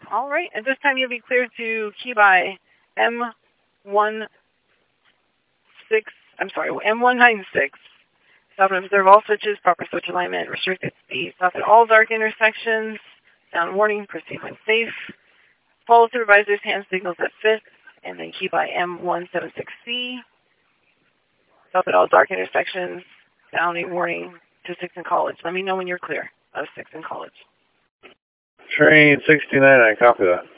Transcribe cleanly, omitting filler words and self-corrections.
All right. At this time, you'll be cleared to key by M196. Stop and observe all switches, proper switch alignment, restricted speed. Stop at all dark intersections. Sound warning, proceed when safe. Follow supervisor's hand signals at 5th, and then key by M176C. Stop at all dark intersections. Sounding warning to 6 in College. Let me know when you're clear of 6 in College. Train 69, I copy that.